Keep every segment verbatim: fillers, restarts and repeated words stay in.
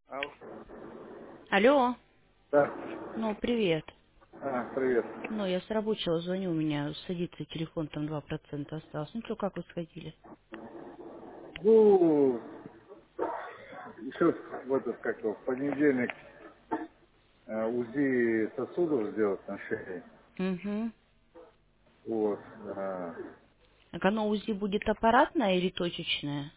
Алло. Алло, Да. ну привет. А, привет. Ну, я с рабочего звоню, у меня садится телефон, там два процента осталось. Ну что, как вы сходили? Ну, еще в этот, как его, в понедельник э, УЗИ сосудов сделать на шее. Угу. Вот. а, Так оно УЗИ будет аппаратное или точечное?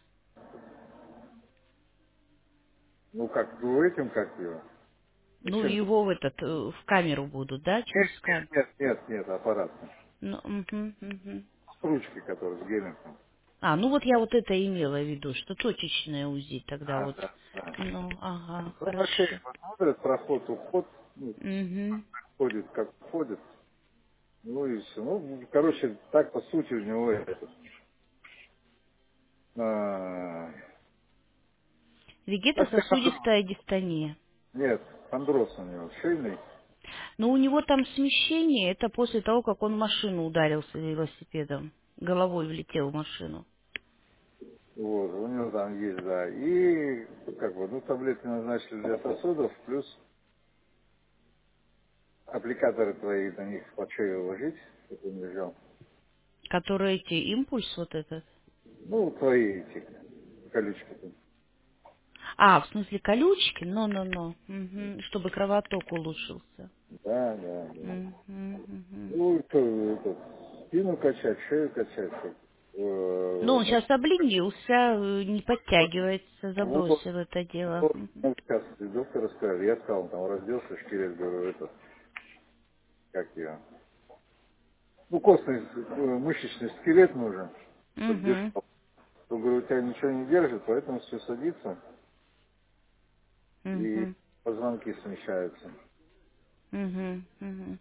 ну, как, ну, этим, как его? Ну, Зачем? его в этот, э, в камеру будут, да, Нет, через камеру? нет, нет, нет, аппаратный. Ну, угу, угу. С ручки, который с гелем. А, ну вот я вот это имела в виду, что точечное УЗИ тогда А, вот. да, да. Ну, ага, Ну, на шее хорошо. посмотрят, проход, уход, ну, Угу. ходит, как ходит. Ну и все. Ну, короче, так по сути у него это. а, остеохондроз. Вегетососудистая дистония. Нет, хондроз у него шейный. Но у него там смещение, это после того, как он в машину ударился велосипедом. Головой влетел в машину. Вот, у него там есть, да. И, как бы, ну, таблетки назначили для сосудов, плюс аппликаторы твои на них под шею ложить, чтобы он лежал. Который эти, импульс вот этот. Ну, твои эти колючки. А, в смысле колючки? Но-но-но. Мгм. Чтобы кровоток улучшился. Да, да, да. Мгм, мгм. Ну, это, это, спину качать, шею качать. как, Ну, э, он на- сейчас обленился, э, не подтягивается, вот, забросил это дело. вот, Мгм. ну, сейчас доктор сказал, я сказал, он там разделся, шкирец, говорю, это, как я. Ну, костный, э, мышечный скелет нужен, чтобы Мгм. держал. Я говорю, у тебя ничего не держит, поэтому все садится, и Мгм. позвонки смещаются. Мгм. Мгм.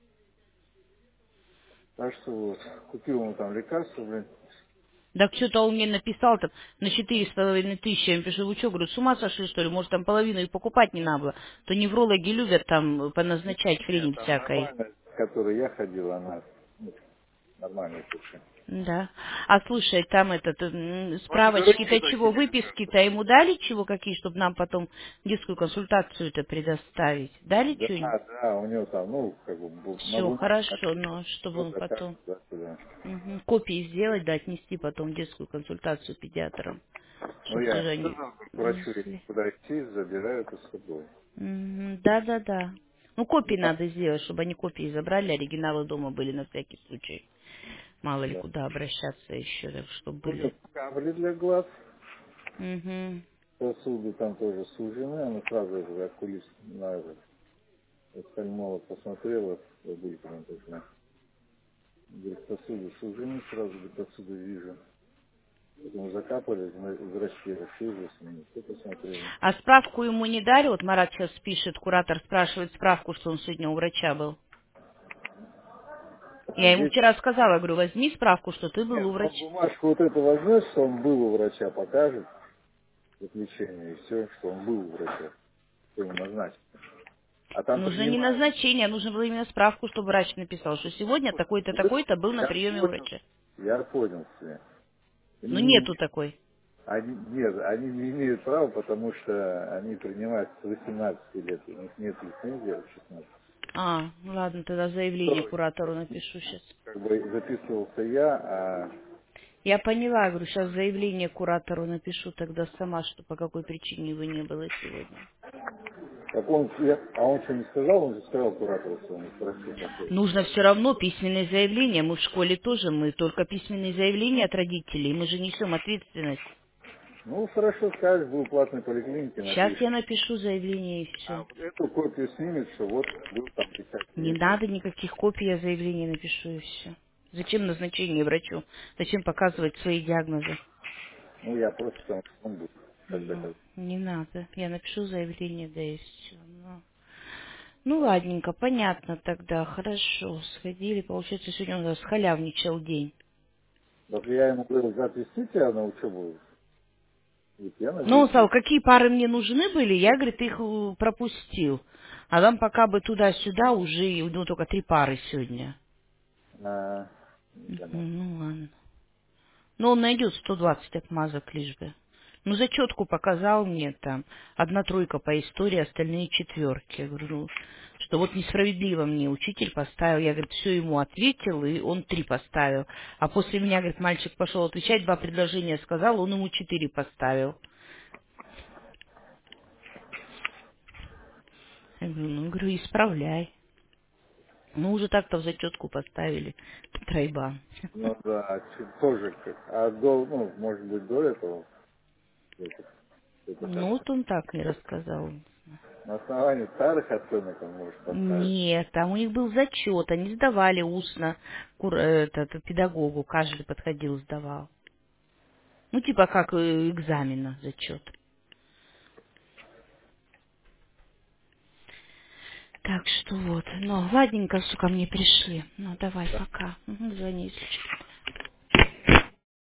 Так что вот, купил ему там лекарство, блин. Так что-то он мне написал там на четыре с половиной тысячи. Я ему пишу, вы что, говорю, с ума сошли, что ли? Может, там половину и покупать не надо было. То неврологи любят там поназначать Нет, хрень там всякой. нормально, с которой я ходил, она ну, нормальная слушай. Да. А слушай, там этот, м, Ну, не справочки-то дорогие чего, такие. выписки-то ему дали чего, какие, чтобы нам потом детскую консультацию-то предоставить? Дали что-нибудь? Да, да, у него там, ну, как бы бу- на Все, бумаге хорошо, написано, но чтобы вот он заказ потом туда-сюда. мгм, копии сделать, да, отнести потом в детскую консультацию педиатрам, Ну, чтобы я тоже ему они сказал, к врачу, если внесли. куда идти, забирают с собой. Мгм, да-да-да. Ну, копии Да, надо сделать, чтобы они копии забрали, оригиналы дома были на всякий случай. Мало ли да. куда обращаться еще, чтобы У него были. капли для глаз, Угу. сосуды там тоже сужены, она сразу же окулист на этот офтальмолог посмотрела, обычно такая. Говорит, сосуды сужены, сразу говорит, отсюда вижу. Потом закапали, зна- зрачки расширились, ну, все посмотрели. А справку ему не дали? Вот Марат сейчас пишет, куратор спрашивает справку, что он сегодня у врача был. Я ему Здесь вчера сказала, говорю, возьми справку, что ты был нет, у он врача. бумажку вот эту возьмет, что он был у врача, покажет заключение, и все, что он был у врача, что ему назначить. А там Нужно не принимают. назначение, а нужно было именно справку, чтобы врач написал, что сегодня такой-то, Вот, такой-то был на я приеме у понял, врача. я понял все. Ну, Они не, нету имеют- такой. они, нет, они не имеют права, потому что они принимают с восемнадцати лет, у них нет лицензии от шестнадцати. А, ну ладно, тогда заявление То, куратору напишу сейчас. как бы записывался я, а Я поняла, говорю, сейчас заявление куратору напишу тогда сама, что по какой причине его не было сегодня. так он, я, а он что не сказал, он же сказал куратору своему, спросил такой. Нужно все равно письменное заявление. Мы в школе тоже, мы только письменные заявления от родителей. Мы же несем ответственность. Ну, хорошо, скажешь, был в платной поликлинике, Сейчас я напишет. напишу заявление и А все. вот эту копию снимет, что вот был там печать. Не надо никаких копий, я заявление напишу и все. Зачем назначение врачу? Зачем показывать свои диагнозы? Ну, я просто там, он будет. Тогда Ну, как. не надо. Я напишу заявление, да и все. Ну, ну, ладненько, понятно тогда. Хорошо, сходили. Получается, сегодня у нас халявничал день. Вот я ему говорил, отвезти тебя на учебу. Ведь я Ну, он надеюсь, сказал, какие пары мне нужны были, я, говорит, их э, пропустил. А там пока бы туда-сюда уже, и у него только три пары сегодня. а, Мгм, непонятно. ну, ладно. Ну, он найдет сто двадцать отмазок лишь бы. Ну, зачетку показал мне там. Одна тройка по истории, остальные четверки. Я говорю, ну, что вот несправедливо мне учитель поставил. Я, говорит, все ему ответил, и он три поставил. А после меня, говорит, мальчик пошел отвечать, два предложения сказал, он ему четыре поставил. Я говорю, ну, говорю, исправляй. Ну, уже так-то в зачетку поставили. Тройба. Ну да, а чуть позже как. А до, ну, может быть, до этого, это, это Ну, как-то. вот он так мне рассказал. На основании старых оценок он может поставить. Нет, там у них был зачет, они сдавали устно кур- э, этот, педагогу, каждый подходил, сдавал. Ну, типа как э, экзамена зачет. Так что вот, ну, ладненько, все ко мне пришли. Ну, давай, Да. пока. Угу, звони, если что.